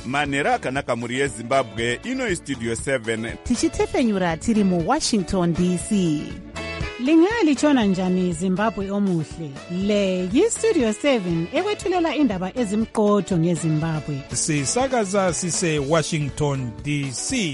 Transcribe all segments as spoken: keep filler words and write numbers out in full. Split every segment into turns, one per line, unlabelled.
manhero akanaka mhuri yezimbabwe. Ino istudio seven
tichitepenyura tiri muwashington D C.
Lingalitshona njani Zimbabwe omuhle? Le yistudio seven ekwethulela indaba ezimqotho ngeZimbabwe.
Sisakaza sise Washington D C.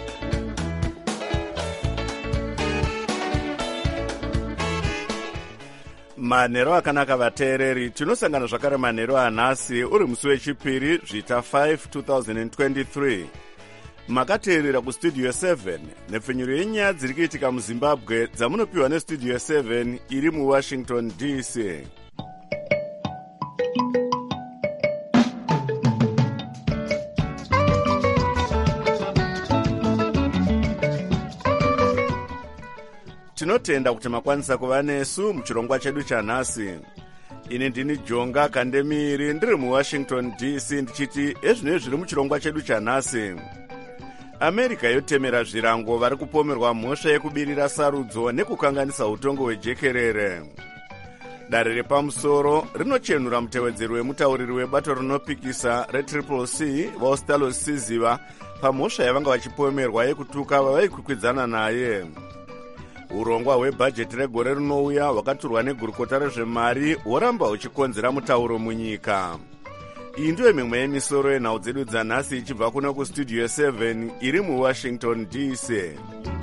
manhero akanaka vateereri, tinosangana zvakare manhero anhasi uri musi wechipiri zvita five twenty twenty-three. Makateerera kustudio seven nepfenyuro yenyaya dziri kuitika muzimbabwe dzamunopiwa nestudio seven iri muwashington D C. Tinotenda kuti makwanisa kuva nesu muchirongwa chedu chanhasi. Ini ndini Jonga Kandemiri ndiri muwashington D C ndichiti ezvinezvi zviri muchirongwa chedu chanhasi. America yotemera zvirango vari kupomerwa mhosva yekubirira sarudzo nekukanganisa utongo hwejekerere. Dare repamusoro rinochenura mutevedzeri wemutauriri webato rinopikisa retriple C Vaustalo Siziva pamhosva yavanga vachipomerwa yekutuka vavaikwikwidzanan naye. Urongwa hwebhajeti regore rinouya hwakaturwa negurukota rezvemari hworamba huchikonzera mutauro munyika. Iyi ndiyo mimwe yemisoro yenhau dzedu dzanhasi ichibva kuno kustudio seven iri muwashington D C.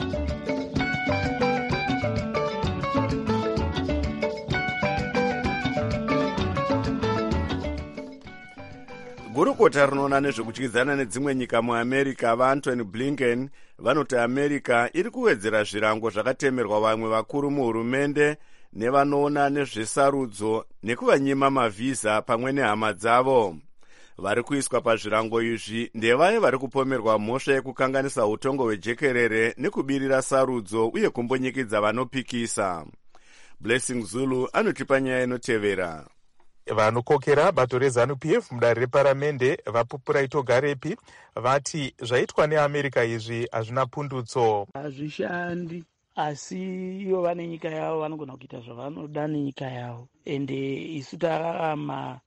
Gurukota rinoona nezvekutyidzana nedzimwe nyika muamerica vaAntony Blinken vanoti America iri kuwedzera zvirango zvakatemerwa vamwe vakuru muhurumende nevanoona nezvesarudzo nekuvanyima mavhiza pamwe nehama dzavo. Vari kuiswa pazvirango izvi ndevaye vari kupomerwa mhosva yekukanganisa utongo hwejekerere nekubirira sarudzo uye kumbonyikidza vanopikisa. Blessing Zulu anotipa nyaya inotevera.
Vanokokera bato reZANU-P F mudare reparamende vapupura itogarepi vati zvaitwa neAmerica izvi hazvina pundutso.
Hazvishandi, asi ivo vane nyika yavo, vanogona kuita zvavanoda nenyika yavo. Ende isu tararama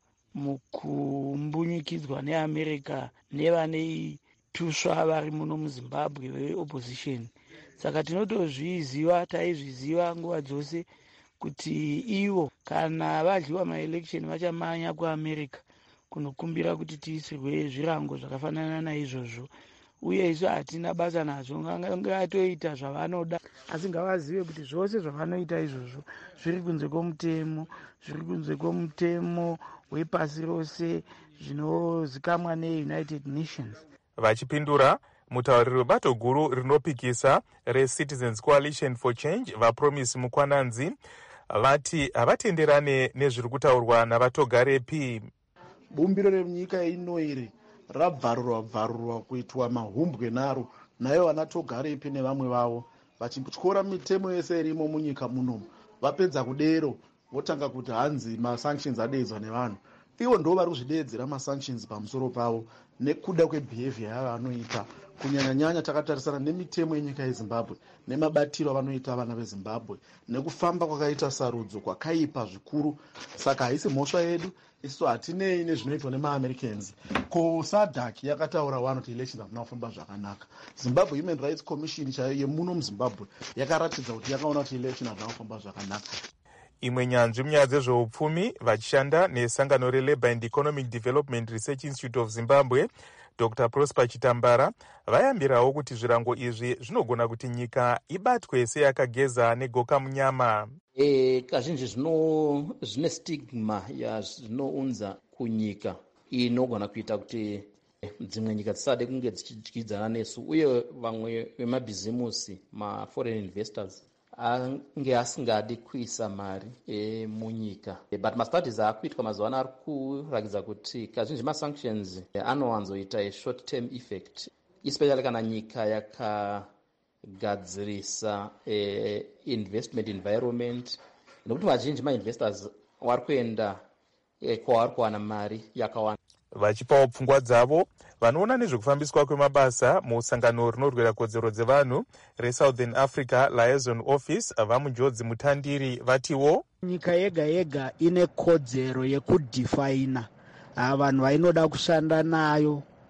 mukumbunyikidzwa neAmerica nevane tusva vari muno muZimbabwe veopposition. Saka tinotozviziva, taizviziva nguva dzose kuti ivo kana vadliwa maelection vachamanya kuAmerica kunokumbira kuti tiisirwe zvirango zvakafanana naizvozvo. Uye isu hatina basa nazvo, ngatoita zvavanoda, asi ngavazive kuti zvose zvavanoita izvozvo zviri kunze kwomutemo, zviri kunze kwomutemo wepasi rose zvinozikamwa neUnited Nations.
Vachipindura, mutauriri webato guru rinopikisa reCitizens Coalition for Change vaPromise Mukwananzi vati havatenderane nezviri kutaurwa navatogarepi.
Bumbiro renyika ino iri rabvarurwa bvarurwa kuitwa mahumbwe naro nayo vanatogarepi nevamwe vavo vachityora mitemo yese irimo munyika munomu. Vapedza kudero votanga kuti hanzi masanctions adeedzwa nevanhu. Ivo ndo vari kuzvideedzera masanctions pamusoro pavo nekuda kwebehavior yavanoita, kunyanya-nyanya takatarisana nemitemo yenyika yeZimbabwe nemabatiro avanoita vana veZimbabwe nekufamba kwakaita sarudzo kwakaipa zvikuru. Saka haisi mhosva yedu, isu hatinei nezvinoitwa nemaAmericans. Ko SADC yakataura wano kuti elections hazvina kufamba zvakanaka. Zimbabwe Human Rights Commission chayo yemuno muZimbabwe yakaratidza kuti yakaona kuti elections hazvina kufamba zvakanaka.
Imwe nyanzvi munyaya dzezveupfumi vachishanda nesangano reLabour and Economic Development Research Institute of Zimbabwe, Doctor Prosper Chitambara, vayambirawo kuti zvirango izvi zvinogona kuti nyika ibatwe seyakageza negoka munyama.
E, kazhinji zvino zvine stigma yazvinounza kunyika inogona kuita kuti dzimwe nyika dzisade kunge dzichidyidzana nesu, uye vamwe vemabhizimusi maforeign investors ange asingadi kuisa mari e, munyika. E, but mastudies akuitwa mazuva ano ari kurakidza kuti kazhinji masanctions e, anowanzoita a short term effect, especially kana nyika yakagadzirisa e, investment environment, nokuti vazhinji mainvestors vari kuenda e, kwavari kuwana mari yakawanda.
Vachipawo pfungwa dzavo vanoona nezvekufambiswa kwemabasa musangano rinorwira kodzero dzevanhu reSouthern Africa Liaison Office vamunjodzi mutandiri vatiwo
nyika yega yega ine kodzero yekudefina vanhu vainoda kushanda nayo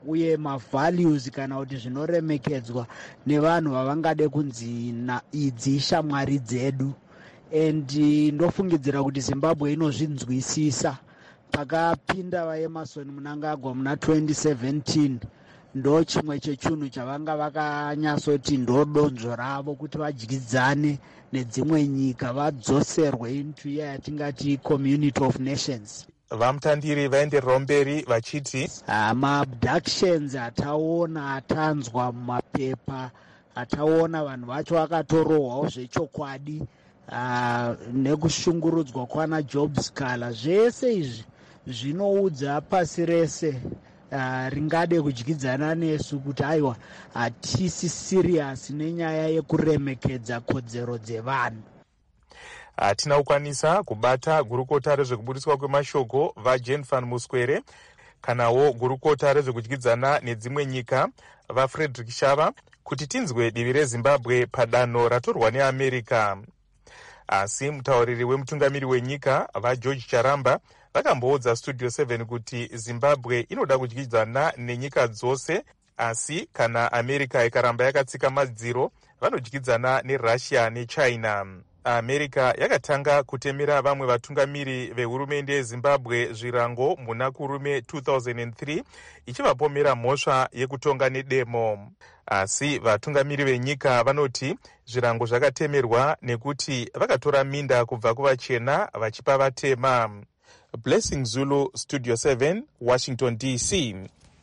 uye mavalues kana kuti zvinoremekedzwa nevanhu vavangade kunzi idzi shamwari dzedu. And ndofungidzira kuti Zimbabwe inozvinzwisisa. Pakapinda vaEmerson Mnangagwa muna twenty seventeen ndo chimwe chechunhu chavanga vakanyatsoti ndodonzvo ravo kuti vadyidzane nedzimwe nyika vadzoserwe into iya yatingati community of nations.
Vamutandiri vaenderera mberi vachiti
maabductions ataona atanzwa mumapepa, ataona vanhu vacho vakatorohwawo zvechokwadi, uh, nekushungurudzwa kwana Job Scala, zvese izvi zvinoudza pasi rese uh, ringade kudyidzana nesu kuti aiwa hatisi serious nenyaya yekuremekedza kodzero dzevanhu.
hatina kukwanisa kubata gurukota rezvekubudiswa kwemashoko vaJane van Muskwere kanawo gurukota rezvekudyidzana nedzimwe nyika vaFrederick Shava kuti tinzwe divi reZimbabwe padanho ratorwa neAmerica. Asi mutauriri wemutungamiri wenyika vaGeorge Charamba vakamboudza Studio seven kuti Zimbabwe inoda kudyidzana nenyika dzose, asi kana America ikaramba yakatsika madziro vanodyidzana neRussia neChina. America yakatanga kutemera vamwe vatungamiri vehurumende yeZimbabwe zvirango muna kurume two thousand three ichivapomera mhosva yekutonga nedemo. Asi vatungamiri venyika vanoti zvirango zvakatemerwa nekuti vakatora minda kubva kuvachena vachipa vatema. Blessing Zulu, Studio seven, Washington D C.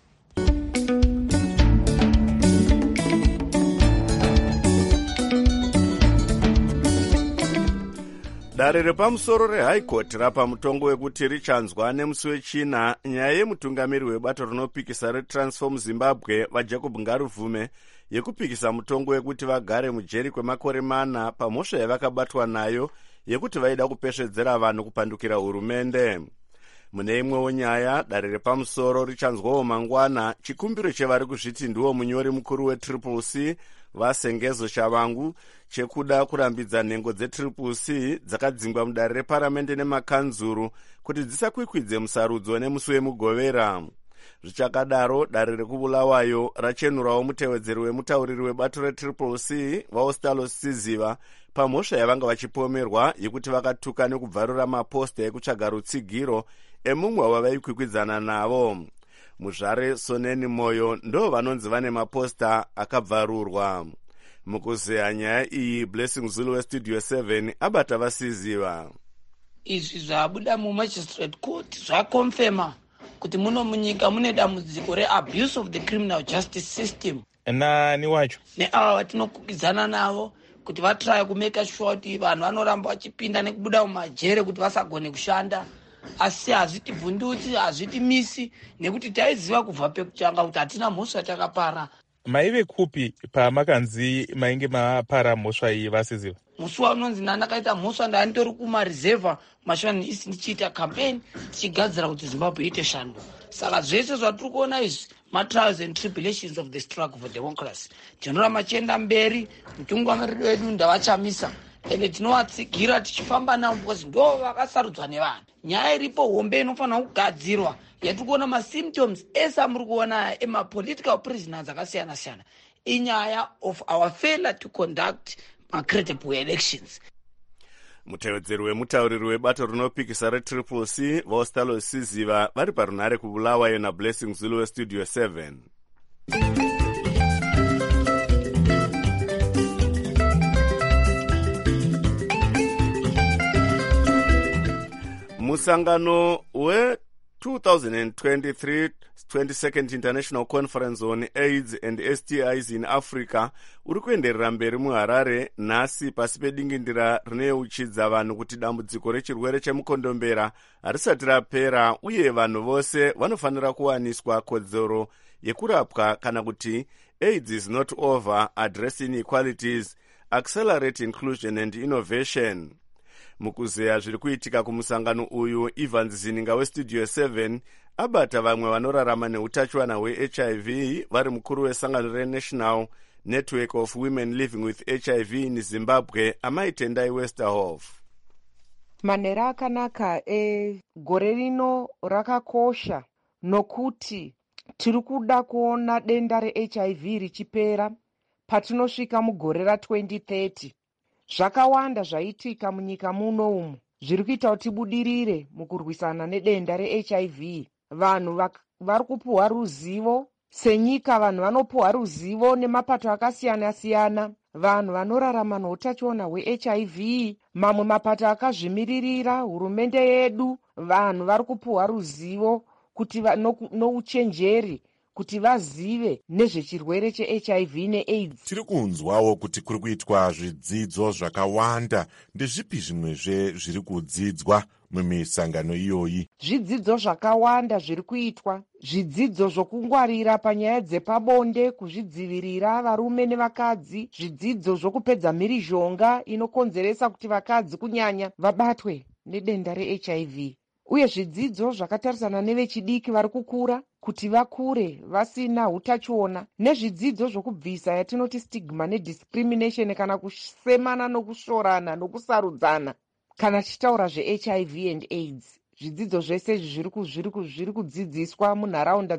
Dare repamusoro reHigh Court rapa mutongo wekuti richanzwa nemusi wechina nyaya yemutungamiri webato rinopikisa reTransform Zimbabwe vaJacob Ngaruvume yekupikisa mutongo wekuti vagare mujeri kwemakore mana pamhosva yavakabatwa nayo yekuti vaida kupesvedzera vanhu kupandukira hurumende. Mune imwewo nyaya, dare repamusoro richanzwawo mangwana chikumbiro chevari kuzviti ndiwo munyori mukuru weTriple C vaSengezo Shavangu chekuda kurambidza nhengo dzeTriple C dzakadzingwa mudare reparamende nemakanzuru kuti dzisakwikwidze musarudzo nemusi wemugovera. Zvichakadaro, dare rekubulawayo rachenurawo mutevedzeri wemutauriri webato reTriple C vaOstalo Siziva pamhosva yavanga vachipomerwa yekuti vakatuka nekubvarura maposta ekutsvaga rutsigiro emumwe wavaikwikwidzana navo. Muzvare Soneni Moyo ndo vanonzi vane maposta akabvarurwa. Mukuzeya nyaya iyi, Blessing Zulu weStudio seven abata vasiziva.
Izvi zvabuda muMagistrate Court zvakonfema kuti muno munyika mune dambudziko reabuse of the criminal justice system.
Nani wacho?
Neava vatinokukidzana navo kuti vatraya kumeka sure kuti vanhu vanoramba vachipinda nekubuda mumajere kuti vasagone kushanda. Asi hazviti bvundutsi, hazviti misi, nekuti taiziva kubva pekutanga kuti hatina mhosva takapara.
Maive kupi pamakanzi mainge mapara mhosva iyi vasiziva?
Musi waunonzi ndandakaita mhosva ndanitori kumarizevha mashani isi ndichiita campaign tichigadzira kuti Zimbabwe iite shando. Saka zvese zvatiri kuona izvi ma-trials and tribulations of the struggle for democracy. Tinoramba chienda mberi, mutungamiriri wedu ndavachamisa. Ende tinovatsigira tichifamba navo because ndo vakasarudzwa nevanhu. Nyaya iripo hombe inofanira kugadzirwa yatikuona ma-symptoms ese amuri kuona ema-political prisoners akasiyana siyana. Inyaya of our failure to conduct ma-credible elections.
Mutevedzeri wemutauriri webato rinopikisa reTriple C vaOstalo Siziva vari parunhare kubulawayo naBlessing Zulu weStudio seven. Musangano we twenty twenty-three twenty-second International Conference on AIDS and S T Is in Africa uri kuenderera mberi muHarare nhasi pasi pedingindira rineuchidza vanhu kuti dambudziko rechirwere chemukondombera harisati rapera uye vanhu vose vanofanira kuwaniswa kodzero yekurapwa kana kuti AIDS is not over, address inequalities, accelerate inclusion and innovation. Mukuzeya zviri kuitika kumusangano uyu, Evans Zininga weStudio seven abata vamwe vanorarama neutachiwana hweH I V vari mukuru wesangano reNational Network of Women Living with H I V in Zimbabwe, Amai Tendai Westerhoff.
Manhero akanaka egore rino rakakosha nokuti tiri kuda kuona denda reH I V richipera patinosvika mugore ratwenty thirty. Zvakawanda zvaitika munyika muno umu zviri kuita kuti tibudirire mukurwisana nedenda reH I V. Vanhu vari kupuhwa ruzivo senyika, vanhu vanopuhwa ruzivo nemapato akasiyana siyana, vanhu vanorarama noutachiona hweH I V, mamwe mapato akazvimiririra, hurumende yedu, vanhu vari kupuhwa ruzivo kuti nouchenjeri kuti vazive nezvechirwere cheH I V neAIDS.
Tiri kunzwawo kuti kuri kuitwa zvidzidzo zvakawanda. Ndezvipi zvimwezve zviri kudzidzwa mumisangano iyoyi?
Zvidzidzo zvakawanda zviri kuitwa, zvidzidzo zvokungwarira panyaya dzepabonde, kuzvidzivirira varume nevakadzi, zvidzidzo zvokupedza mhirizhonga inokonzeresa kuti vakadzi kunyanya vabatwe nedenda reH I V, uye zvidzidzo zvakatarisana nevechidiki vari kukura kuti vakure vasina utachiona, nezvidzidzo zvokubvisa yatinoti stigma nediscrimination, kana kusemana nokushorana nokusarudzana kana tichitaura zveH I V and AIDS. Zvidzidzo zvese izvi zviri kudzidziswa munharaunda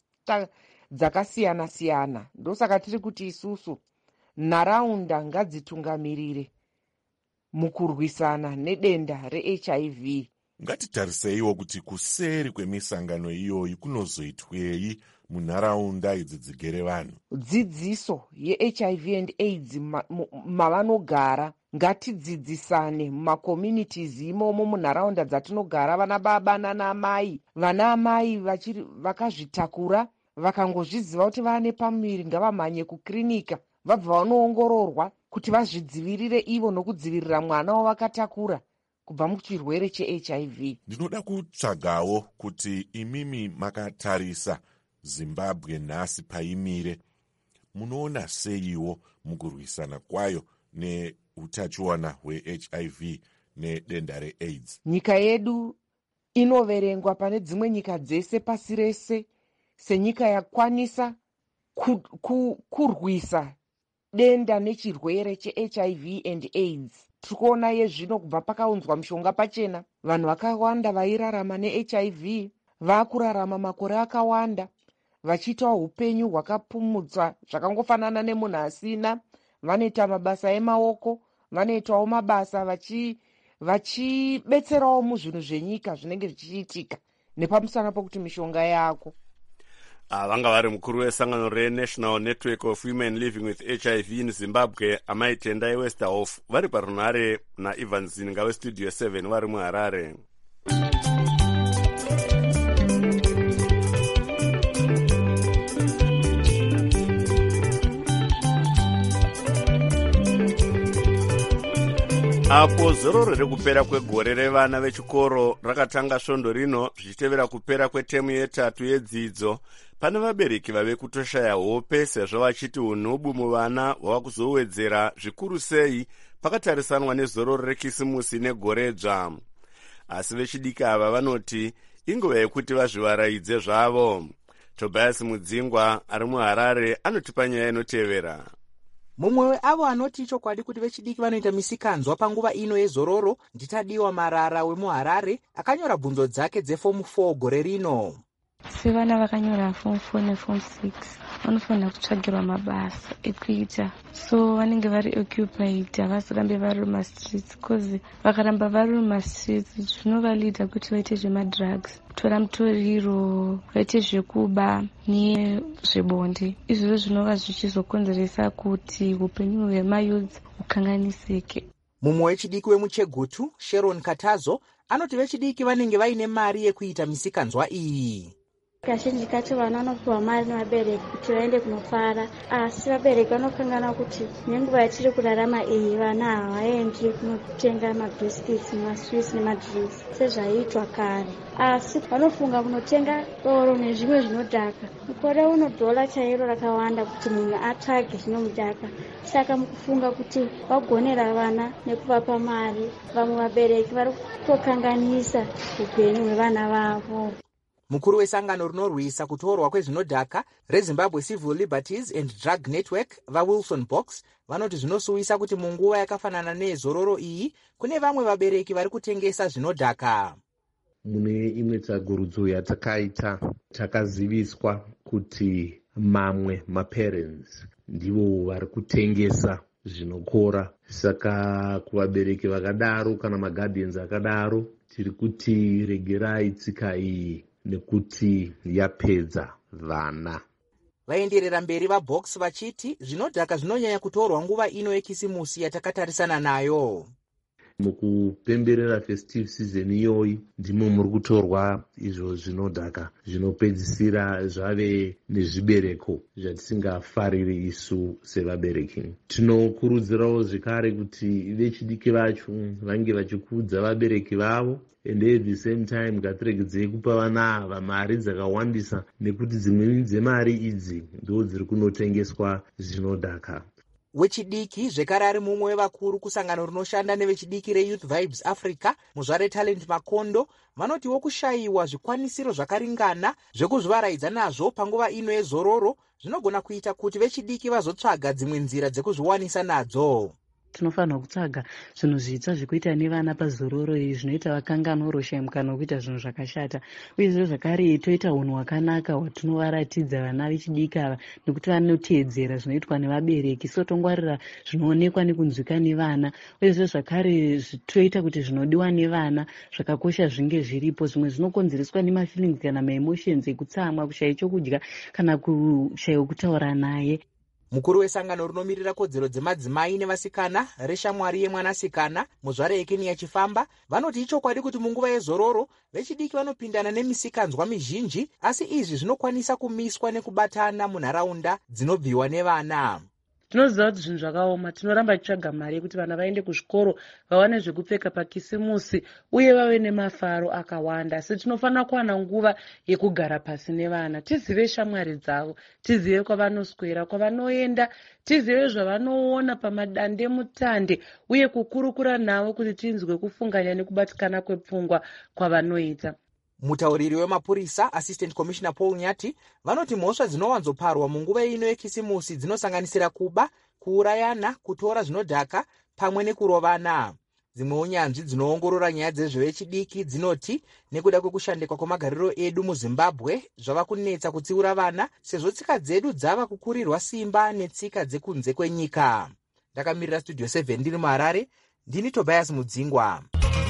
dzakasiyana siyana. Ndosaka tiri kuti isusu nharaunda ngadzitungamirire mukurwisana nedenda reH I V.
Ngatitariseiwo kuti kuseri kwemisangano iyoyi kunozoitwei munharaunda idzi dzigere vanhu.
Dzidziso yeH I V and AIDS mavanogara, ngatidzidzisane mumakommunities imomo munharaunda dzatinogara, vana baba nana amai, vana amai vakazvitakura vakangozviziva kuti vane pamuviri ngavamhanye kukirinika vabva vanoongororwa kuti vazvidzivirire ivo nokudzivirira mwana wavakatakura kubva muchirwere cheH I V.
Ndinoda kutsvagawo kuti imimi makatarisa Zimbabwe nhasi paimire, munoona seiwo mukurwisana kwayo neutachiona hweH I V nedenda reAIDS?
Nyika yedu inoverengwa pane dzimwe nyika dzese pasi rese senyika yakwanisa ku, ku, kurwisa denda nechirwere cheH I V and AIDS. Tikuona yezvino kubva pakaunzwa mishonga pachena, vanhu vakawanda vairarama neH I V vakurarama makore akawanda vachiita upenyu hwakapumudzwa zvakangofanana nemunhu asina. Vanoita mabasa emaoko, vanoitawo mabasa vachibetserawo muzvinhu zvenyika zvinenge zvichiitika nepamusana pokuti mishonga yako.
Vanga vari mukuru wesangano reNational Network of Women Living with H I V in Zimbabwe, Amai Tendai Westerhoff, vari parunhare naIvan Zinga weStudio seven vari muHarare. Apo zororo rekupera kwegore revana vechikoro rakatanga svondo rino zvichitevera kupera kwetemu yetatu yedzidzo, pane vabereki vave kutoshaya hope sezvo vachiti unhubu muvana hwava kuzowedzera zvikuru sei pakatarisanwa nezororo rekisimusi negore dzva. Asi vechidiki ava vanoti inguva yekuti vazvivaraidze zvavo. Tobias Mudzingwa ari muHarare anotipa nyaya inotevera.
Mumwe weavo anoti chokwadi kuti vechidiki vanoita misikanzwa panguva ino yezororo nditadiwa Marara wemuHarare akanyora bvunzo dzake dzefomu four gore rino.
Sevana vakanyora fomu four nefomu six vanofanira kutsvagirwa mabasa ekuita, so vanenge vari occupied, havasirambe vari mumastreets, because vakaramba vari mumastreets zvinovalida kuti vaite zvemadrugs, kutora mutoriro, vaite zvekuba nezvebonde. Izvozvo zvinova zvichizokonzeresa kuti upenyu hwemayudzi hukanganisike.
Mumwe wechidiki wemuChegutu, Sharon Katazo, anoti vechidiki vanenge vaine mari yekuita misikanzwa iyi.
Kazhinji kacho vana vanopiwa mari nevabereki kuti vaende kunofara, asi vabereki vanokangana kuti nenguva yatiri kurarama iyi vana havaendi kunotenga mabhisikitsi nemaswisi nemadrinks sezvaiitwa kare, asi vanofunga kunotenga doro nezvimwe zvinodhaka. Mukore uno dhola chairo rakawanda kuti munhu atsvage zvinomudhaka, saka mukufunga kuti vagonera vana nekuvapa mari, vamwe vabereki vari kutokanganisa upenyu hwevana vavo.
Mukuru wesangano rinorwisa kutorwa kwezvinodhaka reZimbabwe Civil Liberties and Drug Network vaWilson Box vanoti zvinosuwisa kuti munguva yakafanana nezororo iyi kune vamwe vabereki vari kutengesa zvinodhaka.
mune imwe tsvagurudzo yatakaita takaziviswa kuti mamwe maparents ndivo vari kutengesa zvinokora. Saka kuvabereki vakadaro kana maguardians akadaro tiri kuti regerai tsika iyi nekuti yapedza vana.
Vaenderera mberi vaBox vachiti zvinodhaka zvinonyanya kutorwa nguva ino yekisimusi yatakatarisana nayo.
Mukupemberera festive season iyoyi ndimo muri kutorwa izvo zvinodhaka zvinopedzisira zvave nezvibereko zvatisingafariri isu sevabereki. Tinokurudzirawo zvekare kuti vechidiki vacho vange vachikudza vabereki vavo, and at the same time ngatiregedzei kupa vana ava mari dzakawandisa, nekuti dzimweni dzemari idzi ndo dziri kunotengeswa zvinodhaka.
Wechidiki zvekare ari mumwe wevakuru kusangano rinoshanda nevechidiki reYouth Vibes Africa, Muzvare Talent Makondo, vanotiwo kushayiwa zvikwanisiro zvakaringana zvekuzvivaraidza nazvo panguva ino yezororo zvinogona kuita kuti vechidiki vazotsvaga dzimwe nzira dzekuzviwanisa nadzo.
Tinofanira kutsvaga zvinhu zvitsva zvekuita nevana pazororo iri zvinoita vakanganwa uroshayi mukana wekuita zvinhu zvakashata. Uyezve zvakare toita unhu hwakanaka hwatinovaratidza vana vechidiki ava nekuti vanoteedzera zvinoitwa nevabereki, so tongwarira zvinoonekwa nekunzwika nevana. Uyezve zvakare toita kuti zvinodiwa nevana zvakakosha zvinge zviripo. Zvimwe zvinokonzereswa nemafeelings kana maemotions ekutsamwa, kushayi chokudya kana kushayi kutaura naye.
Mukuru wesangano rinomirira kodzero dzemadzimai nevasikana reshamwari yemwanasikana Muzvare Ekeni yachifamba vanoti ichokwadi kuti munguva yezororo vechidiki vanopindana nemisikanzwa mizhinji, asi izvi zvinokwanisa kumiswa nekubatana munharaunda dzinobviwa nevana.
Tinoziva kuti zvinhu zvakaoma, tinoramba tichitsvaga mari yekuti vana vaende kuzvikoro, vawane zvekupfeka pakisimusi uye vave nemafaro akawanda. Asi tinofanira kuwana nguva yekugara pasi nevana, tizive shamwari dzavo, tizive kwavanoswera, kwavanoenda, tizive zvavanoona pamadande mutande uye kukurukura navo kuti tinzwe kufunganya nekubatikana kwepfungwa kwavanoita.
Mutauriri wemapurisa Assistant Commissioner Paul Nyati vanoti mhosva dzinowanzoparwa munguva ino yekisimusi dzinosanganisira kuba, kuurayana, kutora zvinodhaka pamwe nekurovana. Dzimwewo nyanzvi dzinoongorora nyaya dzezvevechidiki dzinoti nekuda kwekushandikwa kwemagariro edu muZimbabwe zvava kunetsa kutsiura vana sezvo tsika dzedu dzava kukurirwa simba netsika dzekunze kwenyika. Ndakamirira Studio seven ndiri muHarare, ndini Tobias Mudzingwa.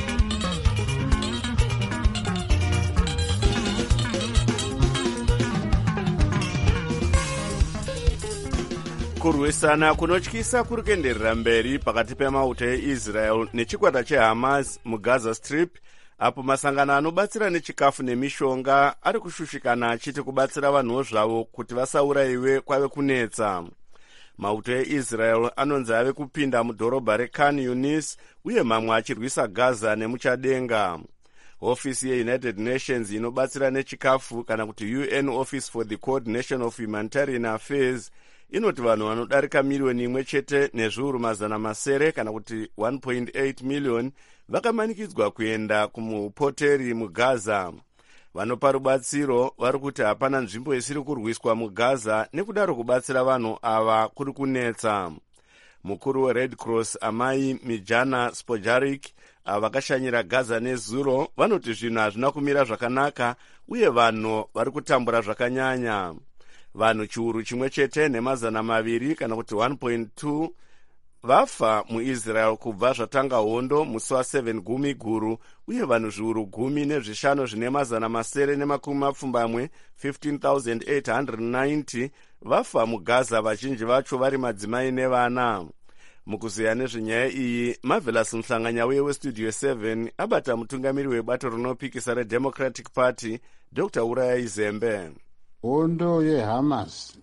Kurwisana kunotyisa kuri kuenderera mberi pakati pemauto eIsrael nechikwata cheHamas muGaza Strip, apo masangano anobatsira nechikafu nemishonga ari kushushikana achiti kubatsira vanhuwo zvavo kuti vasaurayiwe kwave kunetsa. Mauto eIsrael anonzi ave kupinda mudhorobha reKhan Yunis uye mamwe achirwisa Gaza nemuchadenga. Ofisi yeUnited Nations inobatsira nechikafu kana kuti U N Office for the Coordination of Humanitarian Affairs inoti vanhu vanodarika milioni imwe chete nezviuru mazana masere kana kuti one point eight million vakamanikidzwa kuenda kumupoteri muGaza. Vanopa rubatsiro vari kuti hapana nzvimbo isiri kurwiswa muGaza nekudaro kubatsira vanhu ava kuri kunetsa. Mukuru weRed Cross Amai Mijana Spojarik vakashanyira Gaza nezuro vanoti zvinhu hazvina kumira zvakanaka uye vanhu vari kutambura zvakanyanya. Vanhu chiuru chimwe chete nemazana maviri kana kuti one point two vafa muIsrael kubva zvatanga hondo musi wa7 gumi guru uye vanhu zviuru gumi nezvishanu zvine mazana masere nemakumi mapfumbamwe fifteen thousand eight hundred ninety vafa muGaza, vazhinji vacho vari madzimai nevana. Mukuziya nezvenyaya iyi, Marvelous Mhlanganyauye weStudio seven abata mutungamiri webato rinopikisa reDemocratic Party Doctor Uraya Izembe.
Hondo yeHamas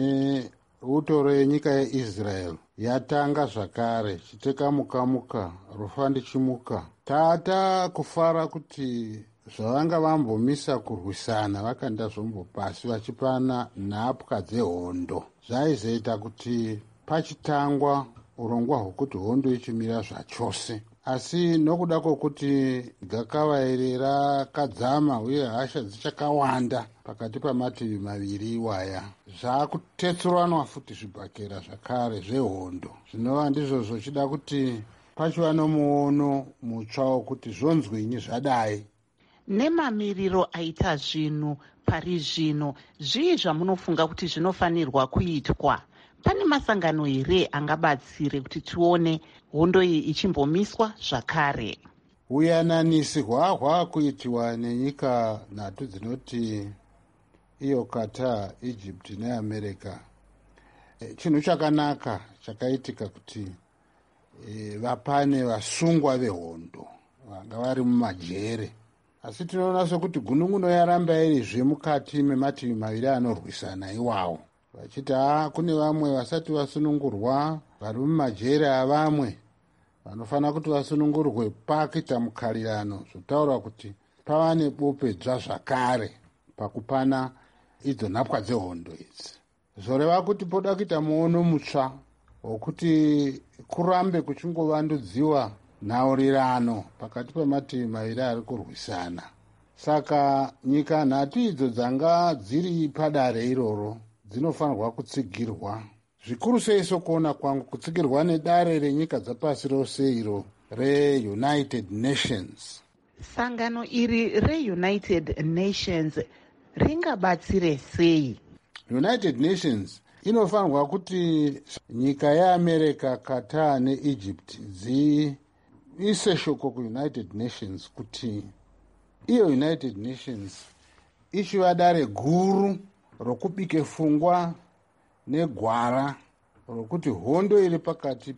neutoro yenyika yeIsrael yatanga zvakare chitekamukamuka rufa ndichimuka. Tata kufara kuti zvavanga vambomisa kurwisana vakanda zvombo pasi vachipana nhapwa dzehondo zvaizoita kuti pachitangwa urongwa hwokuti hondo ichimira zvachose. Asi nokuda kwokuti gakava iri rakadzama uye hasha dzichakawanda pakati pamativi maviri iwaya, zvakutetsuranwa futi zvibhakera zvakare zvehondo, zvinova ndizvo zvochida kuti pachiva nomuono mutsva wokuti zvonzwinyi zvadai.
nemamiriro aita zvinhu pari zvino, zvii zvamunofunga kuti zvinofanirwa kuitwa? Pane masangano here angabatsire kuti tione hondo iyi ichimbomiswa zvakare?
Uyananisi hwahwa kuitiwa nenyika nhatu dzinoti iyo Qatar, Egypt neAmerica, e, chinhu chakanaka chakaitika kuti e, vapane vasungwa vehondo vanga vari mumajere. Asi tinoona sokuti gununguno yaramba irizve mukati memativi maviri anorwisana iwawo, vachiti ha kune vamwe vasati vasunungurwa vari mumajere avamwe vanofanira kuti vasunungurwe pakuita mukarirano, zvotaura kuti pava nebopedzwa zvakare pakupana idzo nhapwa dzehondo idzi. Zvoreva kuti poda kuita muono mutsva wokuti kurambe kuchingovandudziwa nhaurirano pakati pemativi maviri ari kurwisana. Saka nyika nhatu idzo dzanga dziri padare iroro dzinofanirwa kutsigirwa, zvikuru sei sokuona kwangu kutsigirwa nedare renyika dzapasi rose iro reUnited Nations.
Sangano iri reUnited Nations ringabatsire sei?
United Nations inofanirwa kuti nyika yeAmerica, Qatar neEgypt dziise shoko kuUnited Nations kuti iyo United Nations ichiva dare guru rokubike fungwa negwara rokuti hondo iri pakati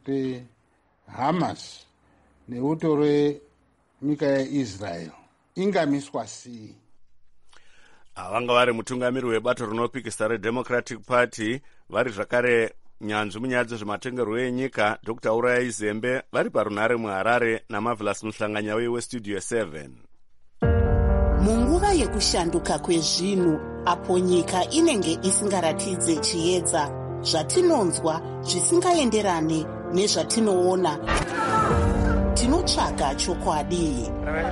peHamas neuto renyika yeIsrael ingamiswa sei.
Vanga vari mutungamiri webato rinopikisa reDemocratic Party vari zvakare nyanzvi munyaya dzezvematongerwo enyika Doctor Uraya Izembe vari parunhare muHarare naMarvelous Muhlanganya weStudio seven.
Munguva yekushanduka kwezvinhu apo nyika inenge isingaratidze chiedza, zvatinonzwa zvisingaenderane nezvatinoona, tinotsvaga chokwadi.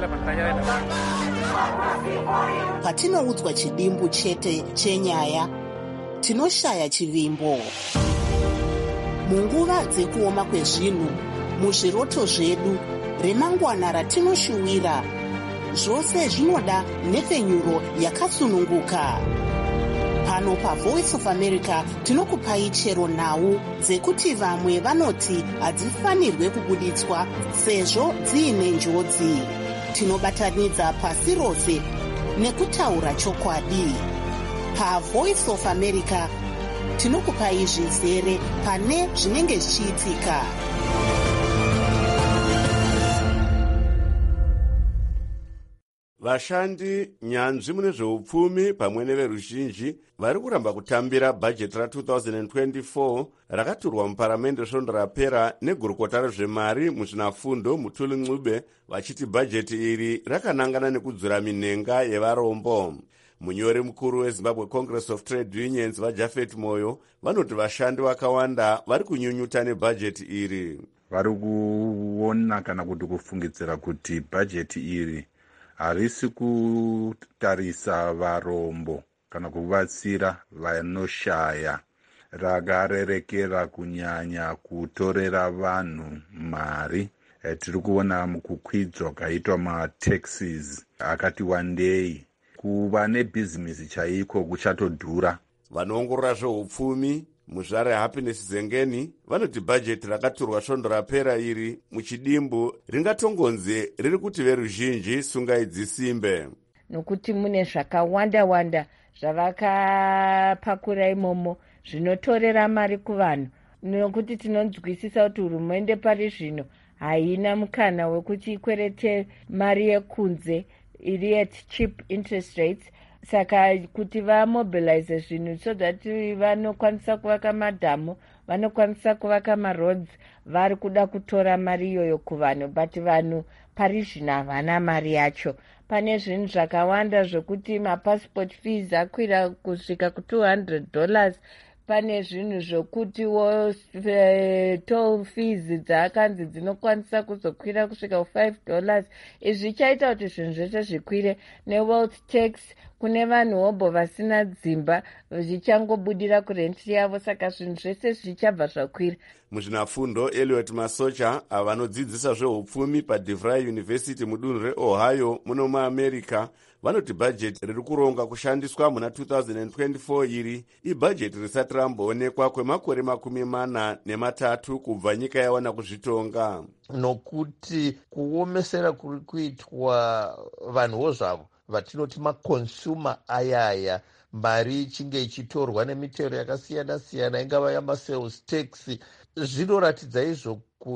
Patinoudzwa chidimbu chete chenyaya, tinoshaya chivimbo. Munguva dzekuoma kwezvinhu, muzviroto zvedu, remangwana ratinoshuwira, zvose zvinoda nhefenyuro yakasununguka. Pano paVoice of America tinokupai chero nhau dzekuti vamwe vanoti hadzifanirwe kubuditswa sezvo dziine njodzi. Tinobatanidza pasi rose nekutaura chokwadi. PaVoice of America tinokupai zvizere pane zvinenge zvichiitika.
Vashandi, nyanzvi mune zveupfumi pamwe neveruzhinji vari kuramba kutambira bhajeti ra-twenty twenty-four rakaturwa muparamende svondo rapera negurukota rezvemari muzvinafundo Mutuli Ncube, vachiti bhajeti iri rakanangana nekudzura minhenga yevarombo. Munyori mukuru weZimbabwe Congress of Trade Unions vaJafet Moyo vanoti vashandi vakawanda vari kunyunyuta nebhajeti iri.
Vari kuona kana kuti kufungidzira kuti bhajeti iri harisi kutarisa varombo kana kuvatsira vanoshaya, rakarerekera kunyanya kutorera vanhu mari. E, tiri kuona mukukwidzwa kaitwa mataxes akati wandei, kuva nebhizinesi chaiko kuchatodhura.
Vanoongorora zveupfumi muzvare Happiness Zengeni vanoti bhajeti rakaturwa svondo rapera iri muchidimbu ringatongonzi riri kuti veruzhinji sungai dzisimbe,
nokuti mune zvakawanda wanda zvavakapakura imomo zvinotorera mari kuvanhu, nokuti tinonzwisisa kuti hurumende pari zvino haina mukana wekuti ikwerete mari yekunze iri at cheap interest rates. Saka kuti vamobilize zvinhu so that vanokwanisa kuvaka madhamu, vanokwanisa kuvaka maroads, vari kuda kutora mari iyoyo kuvanhu, but vanhu pari zvino havana mari yacho. Pane zvinhu zvakawanda zvokuti mapassport fees akwira kusvika ku two hundred dollars pane zvinhu zvokutiwo toll fees dzaakanzi dzinokwanisa kuzokwira kusvika five dollars. Izvi zvichaita kuti zvinhu zvese zvikwire, newealth tax kune vanhu wobho vasina dzimba zvichangobudira kurenti yavo, saka zvinhu zvese zvichabva zvakwira.
Muzvinafundo Elliot Masocha avanodzidzisa zveupfumi paDeVry University mudunhu reOhio muno muAmerica vanoti bhajeti riri kuronga kushandiswa muna two thousand twenty-four iri ibhajeti risati ramboonekwa kwemakore makumi mana nematatu kubva nyika yawana kuzvitonga.
Nokuti kuomesera kuri kuitwa vanhuwo zvavo vatinoti makonsuma ayaya, mari ichinge ichitorwa nemitero yakasiyana siyana, ingava yamasales tax, zvinoratidza izvo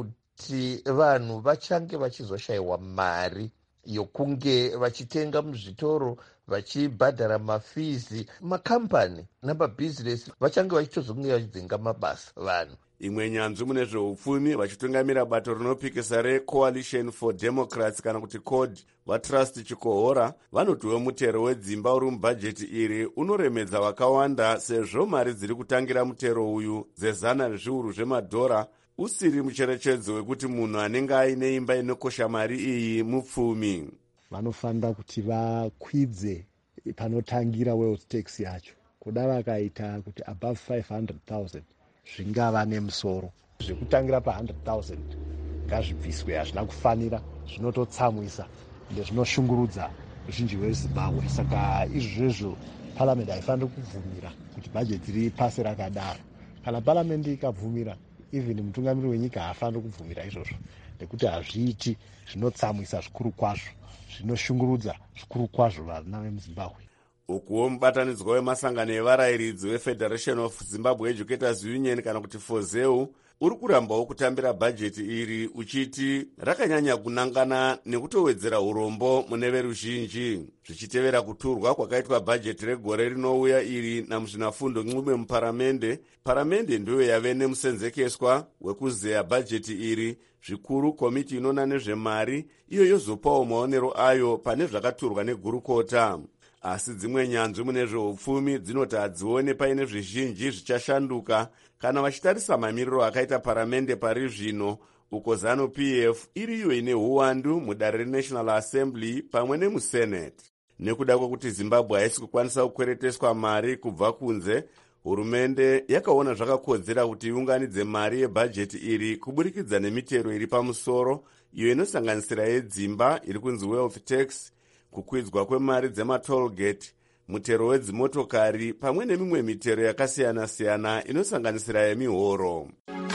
kuti vanhu vachange vachizoshayiwa mari yokunge vachitenga muzvitoro, vachibhadhara mafizi, makambani namabhizinesi vachange vachitozonge vachidzinga mabasa vanhu.
Imwe nyanzvi mune zveupfumi vachitungamira bato rinopikisa reCoalition for Democrats kana kuti C O D vaTrust Chikohora vanotiwe mutero wedzimba uri mubhajeti iri unoremedza vakawanda sezvo mari dziri kutangira mutero uyu zezana rezviuru zvemadhora usiri mucherechedzo wekuti munhu anenge aine imba inokosha mari iyi mupfumi.
Vanofanira kuti vakwidze panotangira wealth tax yacho, kuda vakaita kuti above five hundred thousand zvingava nemusoro, zvekutangira pa one hundred thousand ngazvibviswe, hazvina kufanira, zvinototsamwisa ende zvinoshungurudza ruzhinji rweZimbabwe. Saka izvozvo parliament haifaniri kubvumira kuti bhajeti ripase rakadaro. Kana parliament ikabvumira, even mutungamiri wenyika haafaniri kubvumira izvozvo, nekuti hazviiti, zvinotsamwisa zvikuru kwazvo, zvinoshungurudza zvikuru kwazvo vana vemuZimbabwe.
Ukuwo mubatanidzwa wemasangano evarayiridzi weFederation of Zimbabwe Educators Union kana kuti FOZEU uri kurambawo kutambira bhajeti iri uchiti rakanyanya kunangana nekutowedzera urombo mune veruzhinji, zvichitevera kuturwa kwakaitwa bhajeti regore rinouya iri namuzvinafundo Ncube muparamende. Paramende ndiyo yave nemusenzekeswa wekuzeya bhajeti iri, zvikuru komiti inona nezvemari iyo yozopawo maonero ayo pane zvakaturwa negurukota. Asi dzimwe nyanzvi mune zveupfumi dzinoti hadzione paine zvizhinji zvichashanduka kana vachitarisa mamiriro akaita paramende pari zvino, uko ZANU-P F iriyo ine huwandu mudare reNational Assembly pamwe nemuSenate. Nekuda kwekuti Zimbabwe haisi kukwanisa kukwereteswa mari kubva kunze, hurumende yakaona zvakakodzera kuti iunganidze mari yebhajeti iri kuburikidza nemitero iri pamusoro, iyo inosanganisira yedzimba iri kunzi wealth tax, kukwidzwa kwemari dzematollgate, mutero wedzimotokari pamwe nemimwe mitero yakasiyana-siyana inosanganisira yemihoro.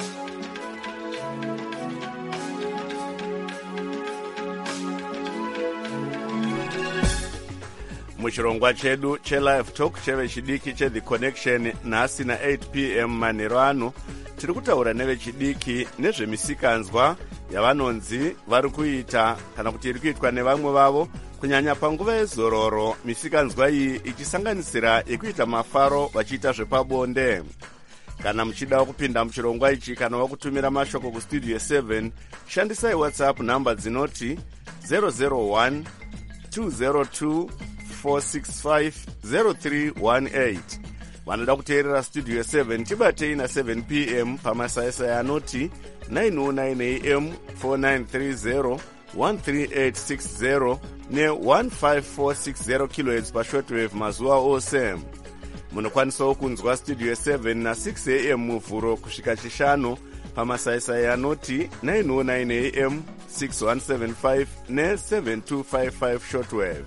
Muchirongwa chedu cheLive Talk chevechidiki cheThe Connection nhasi na eight p m manheru ano tiri kutaura nevechidiki nezvemisikanzwa yavanonzi vari kuita kana kuti iri kuitwa nevamwe vavo kunyanya panguva yezororo, misikanzwa iyi ichisanganisira yekuita mafaro vachiita zvepabonde. Kana muchida kupinda muchirongwa ichi kana wakutumira mashoko kustudio seven, shandisai WhatsApp namba dzinoti zero zero one two zero two four six five zero three one eight. Vanoda kuteerera Studio seven tibatei na seven p m pamasaisai anoti nine oh nine a m four nine three zero one three eight six zero ne one five four six zero kilohertz pashortwave mazuva ose. Munokwanisawo kunzwa Studio seven na six a m muvhuro kusvika chishanu pamasaisai anoti nine oh nine a m six one seven five ne seven two five five shortwave.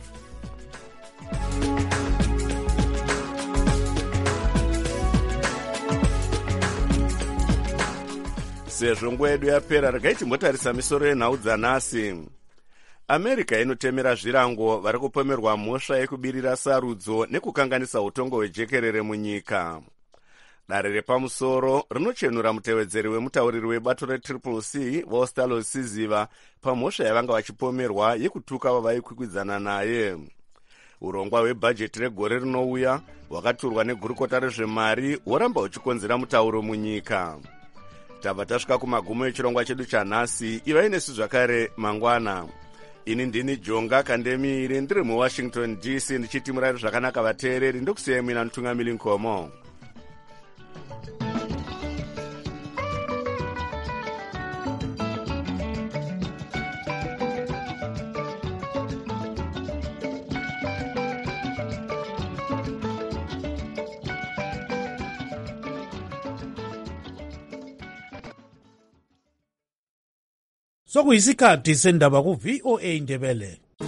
Sezvo nguva yedu yapera, regai timbotarisa misoro yenhau dzanhasi. America inotemera zvirango vari kupomerwa mhosva yekubirira sarudzo nekukanganisa utongo hwejekerere munyika. Dare repamusoro rinochenura mutevedzeri wemutauriri webato retriple C Vostalo Siziva pamhosva yavanga vachipomerwa yekutuka vavaikwikwidzana naye. Urongwa hwebhajeti regore rinouya hwakaturwa negurukota rezvemari hworamba huchikonzera mutauro munyika. Tabva tasvika kumagumo echirongwa chedu chanhasi. Ivai nesu zvakare mangwana. Ini ndini Jonga Kandemiri, ndiri muWashington D C ndichiti murari zvakanaka vateereri, ndokusiyai mina mutungamiri Nkomo.
sokuyisikhathi sendaba ku-V O A Ndebele.